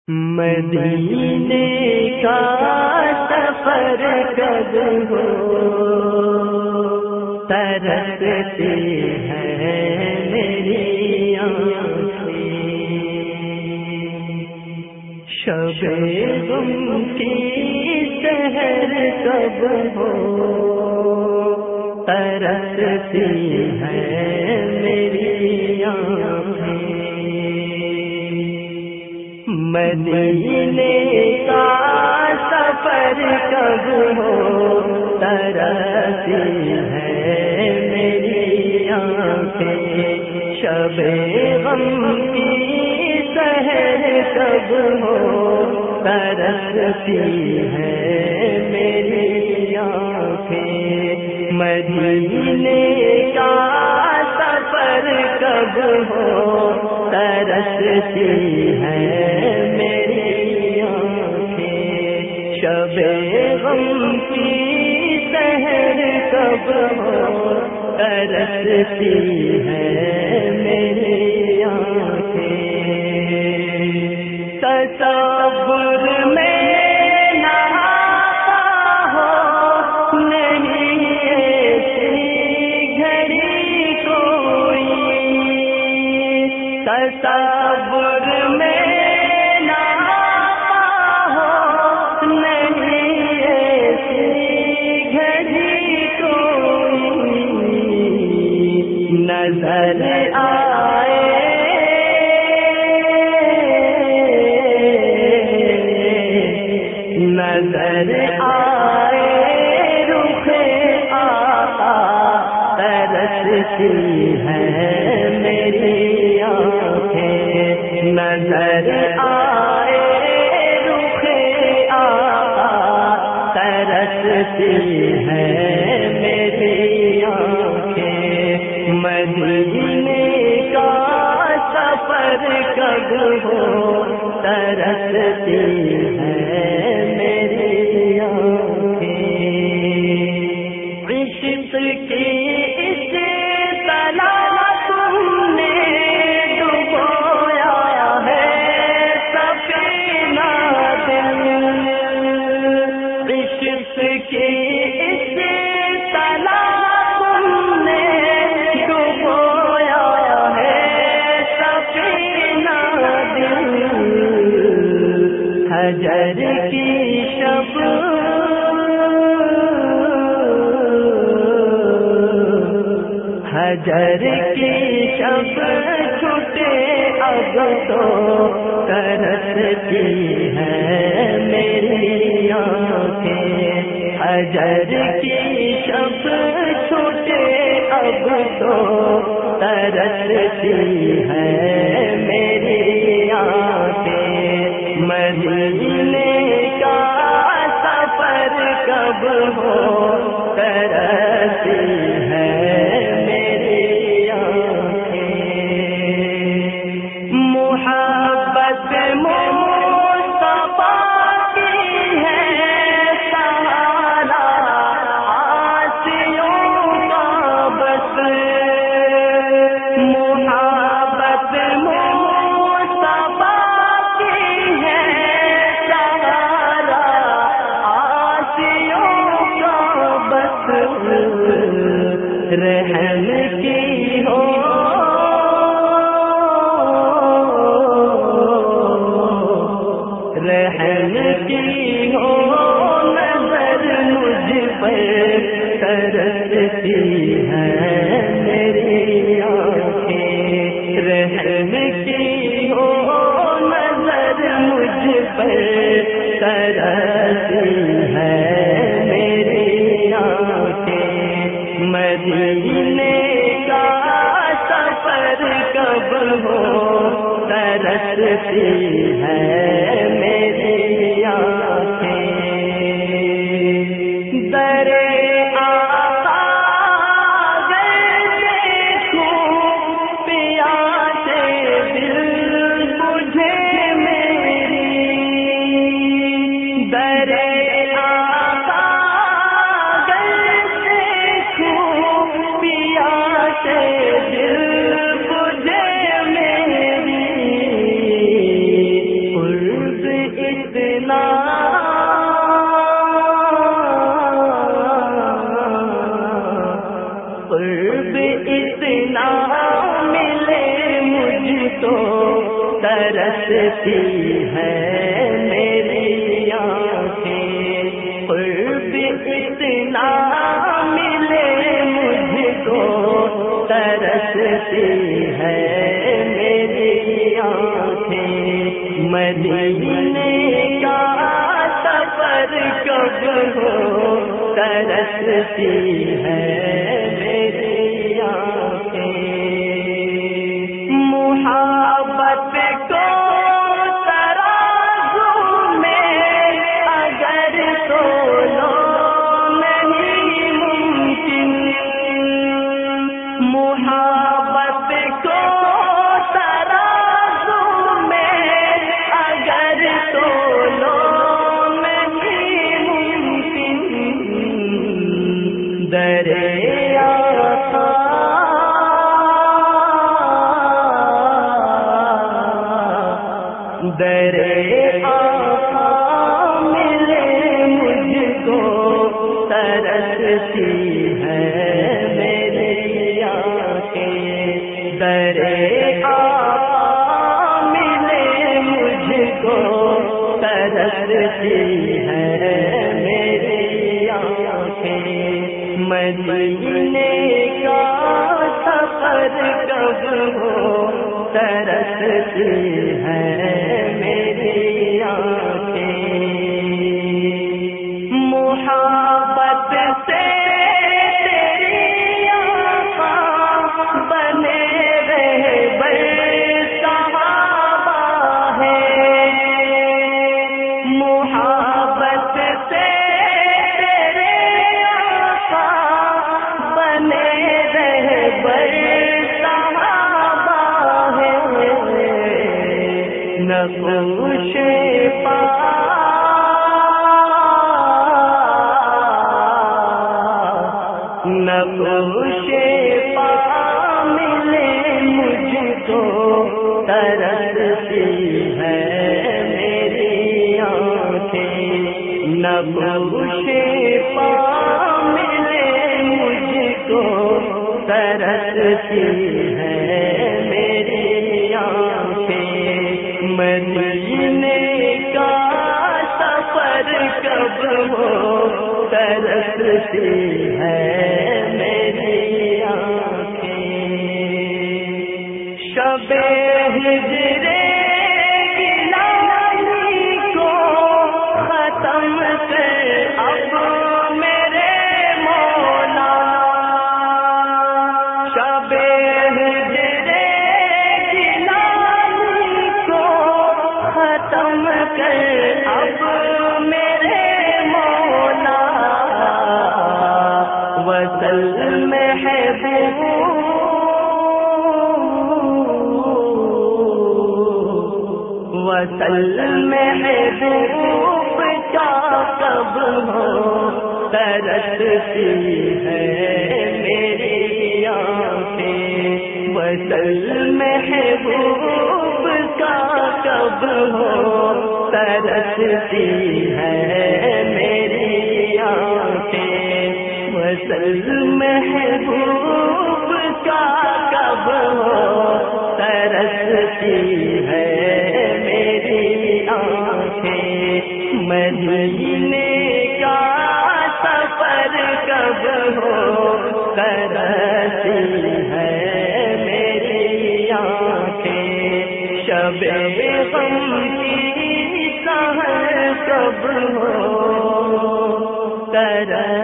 مدینے کا سفر کب ہو ترستی ہیں میری آنکھیں، شب غم کی سحر کب ہو ترستی ہیں میری آنکھیں، مدینے کا سفر کب ہو ترستی ہیں میری آنکھیں، شب غم کی سحر کب ہو ترستی ہیں میری آنکھیں، مدینے کا سفر کب ہو ترستی ہیں میری آنکھیں، شب غم کی سحر کب ہو ترستی ہیں میری آنکھیں، تصور میں نہ آتا ہو نہیں ایسی گھڑی کوئی، تصور میں نہ آتا ہو نہیں ایسی گھڑی کوئی، نظر آئے نظر آئے رخ آقا ترستی ہیں میری آنکھیں، نظر آئے رخ آقا ترستی ہیں میری آنکھیں، مدینے کا سفر کب ہو ترستی ہیں میری آنکھیں، عشق کی اس طرح تم نے ڈبویا ہے سفینہ دل، عشق کی اس طرح تم نے ڈبویا ہے سفینہ دل، حجر کی شب حجر کی شب چھٹے اب تو ترستی ہیں میری آنکھیں، حجر کی شب چھٹے اب تو ترستی ہیں میری آنکھیں، مدینے کا سفر کب ہو ترستی ہیں میری آنکھیں، محبت مصطفیٰ کی ہے سہارا عاصیوں کا بس، محبت مصطفیٰ کی ہے سہارا عاصیوں کا بس، رحم کی ہو رحم کی ہو نظر مجھ پر ترستی ہیں میری آنکھیں، رحم کی ہو نظر مجھ پر ترستی ہیں میری آنکھیں، مدینے کا سفر کب ہو ترستی ہیں میری آنکھیں، در آقا اگر دیکھوں پیاسے دل بجھے میری، در آقا اگر دیکھوں پیاسے دل بجھے میری، ترستی ہے میری آنکھیں، قرب اتنا ملے مجھ کو ترستی ہے میری آنکھیں، مدینے کا سفر کب ہو ترستی ہے میری آنکھیں، محبت کو ترازو میں اگر تولو نہیں ممکن، محبت کو ترازو میں اگر تولو نہیں ممکن، دریا آقا ملے مجھ کو ترستی ہے میری آنکھیں، آقا ملے مجھ کو ترستی ہے میری آنکھیں، مدینے کا سفر کب ہو ترستی ہے میری آنکھیں، محبت سے تیری آقا بنے رہبر صحابہ ہے، محبت سے تیرے آقا بنے رہبر نقوش پا نقوش پا ملے مجھ کو ترستی ہے میری آنکھیں، نقوش پا ملے مجھ کو ترستی ہے میری آنکھیں، مدینے کا سفر کب ہو ترستی ہے میری آنکھیں، شب ہجر گیلانی کو ختم کر اب میرے مولا، شب ختم کر اب میرے مولا، وصل محبوب وصل محبوب کا کب ہو ترستی ہے میری آنکھیں، وصل محبوب کا کب ہو ترستی ہے میری آنکھیں، وصل محبوب کا کب ہو ترستی ہے میری آنکھیں، مدینے کا سفر کب ہو ترستی ہے میری آنکھیں، شب غم کی سحر کب ہو ترستی